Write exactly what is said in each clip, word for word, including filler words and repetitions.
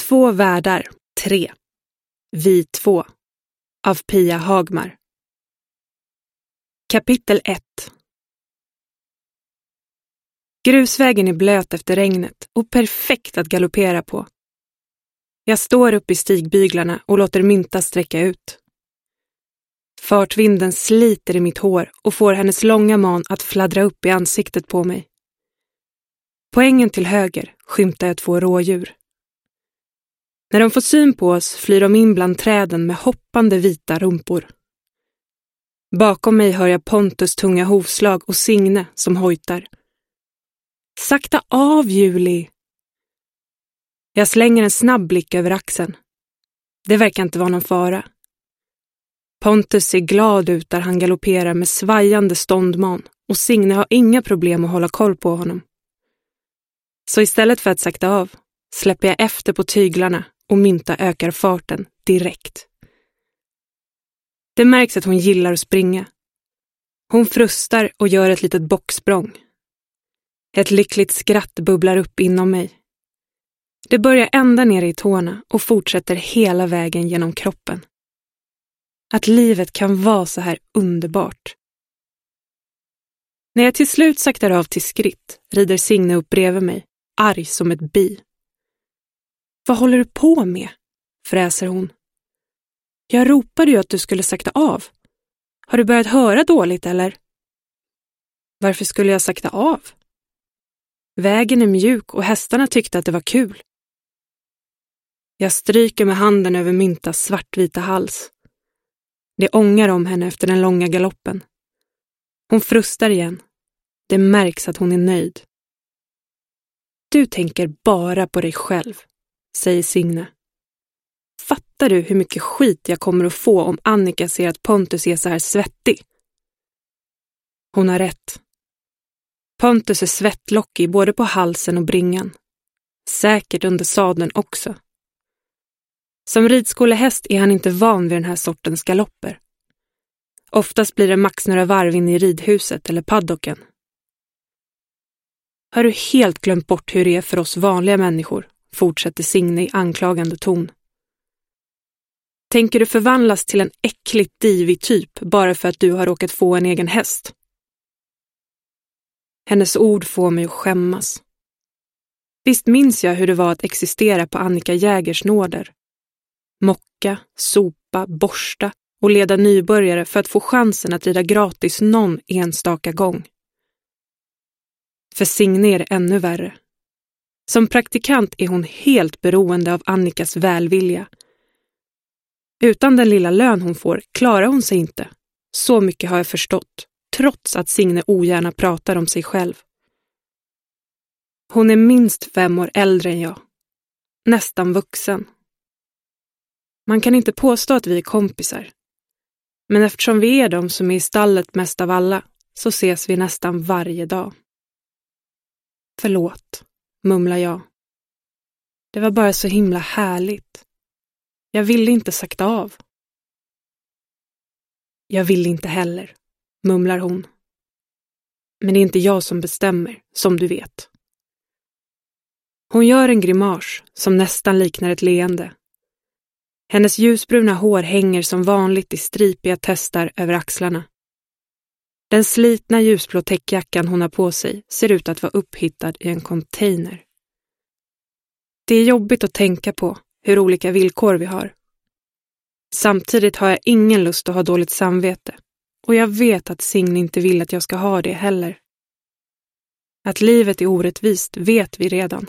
Två världar, tre. Vi två. Av Pia Hagmar. Kapitel ett. Grusvägen är blöt efter regnet och perfekt att galoppera på. Jag står upp i stigbyglarna och låter Mynta sträcka ut. Fartvinden sliter i mitt hår och får hennes långa man att fladdra upp i ansiktet på mig. På ängen till höger skymtar jag två rådjur. När de får syn på oss flyr de in bland träden med hoppande vita rumpor. Bakom mig hör jag Pontus tunga hovslag och Signe som hojtar. Sakta av, Julie! Jag slänger en snabb blick över axeln. Det verkar inte vara någon fara. Pontus ser glad ut där han galopperar med svajande ståndman och Signe har inga problem att hålla koll på honom. Så istället för att sakta av släpper jag efter på tyglarna och Mynta ökar farten direkt. Det märks att hon gillar att springa. Hon frustar och gör ett litet bocksprång. Ett lyckligt skratt bubblar upp inom mig. Det börjar ända ner i tårna och fortsätter hela vägen genom kroppen. Att livet kan vara så här underbart. När jag till slut saktar av till skritt rider Signe upp bredvid mig, arg som ett bi. Vad håller du på med? Fräser hon. Jag ropade ju att du skulle sakta av. Har du börjat höra dåligt eller? Varför skulle jag sakta av? Vägen är mjuk och hästarna tyckte att det var kul. Jag stryker med handen över Myntas svartvita hals. Det ångar om henne efter den långa galoppen. Hon frustar igen. Det märks att hon är nöjd. Du tänker bara på dig själv, säger Signe. Fattar du hur mycket skit jag kommer att få om Annika ser att Pontus är så här svettig? Hon har rätt. Pontus är svettlockig både på halsen och bringan. Säkert under sadeln också. Som ridskolehäst är han inte van vid den här sortens galopper. Oftast blir det max några varv in i ridhuset eller paddocken. Har du helt glömt bort hur det är för oss vanliga människor? Fortsätter Signe i anklagande ton. Tänker du förvandlas till en äckligt divig typ bara för att du har råkat få en egen häst? Hennes ord får mig att skämmas. Visst minns jag hur det var att existera på Annika Jägers nåder. Mocka, sopa, borsta och leda nybörjare för att få chansen att rida gratis någon enstaka gång. För Signe är det ännu värre. Som praktikant är hon helt beroende av Annikas välvilja. Utan den lilla lön hon får klarar hon sig inte. Så mycket har jag förstått, trots att Signe ogärna pratar om sig själv. Hon är minst fem år äldre än jag. Nästan vuxen. Man kan inte påstå att vi är kompisar. Men eftersom vi är de som är i stallet mest av alla så ses vi nästan varje dag. Förlåt, mumlar jag. Det var bara så himla härligt. Jag ville inte sakta av. Jag vill inte heller, mumlar hon. Men det är inte jag som bestämmer, som du vet. Hon gör en grimas som nästan liknar ett leende. Hennes ljusbruna hår hänger som vanligt i stripiga testar över axlarna. Den slitna ljusblå täckjackan hon har på sig ser ut att vara upphittad i en container. Det är jobbigt att tänka på hur olika villkor vi har. Samtidigt har jag ingen lust att ha dåligt samvete. Och jag vet att Signe inte vill att jag ska ha det heller. Att livet är orättvist vet vi redan.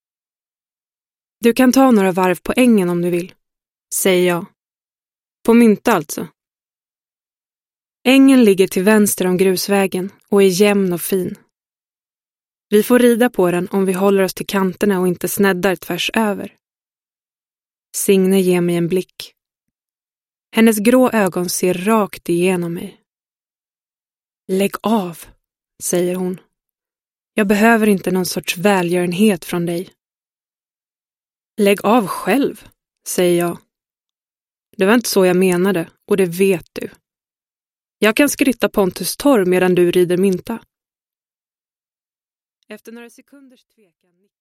Du kan ta några varv på ängen om du vill, säger jag. På Mynta alltså. Ängen ligger till vänster om grusvägen och är jämn och fin. Vi får rida på den om vi håller oss till kanterna och inte sneddar tvärs över. Signe ger mig en blick. Hennes grå ögon ser rakt igenom mig. Lägg av, säger hon. Jag behöver inte någon sorts välgörenhet från dig. Lägg av själv, säger jag. Det var inte så jag menade och det vet du. Jag kan skritta Pontus torr medan du rider Mynta. Efter några sekunders tvekan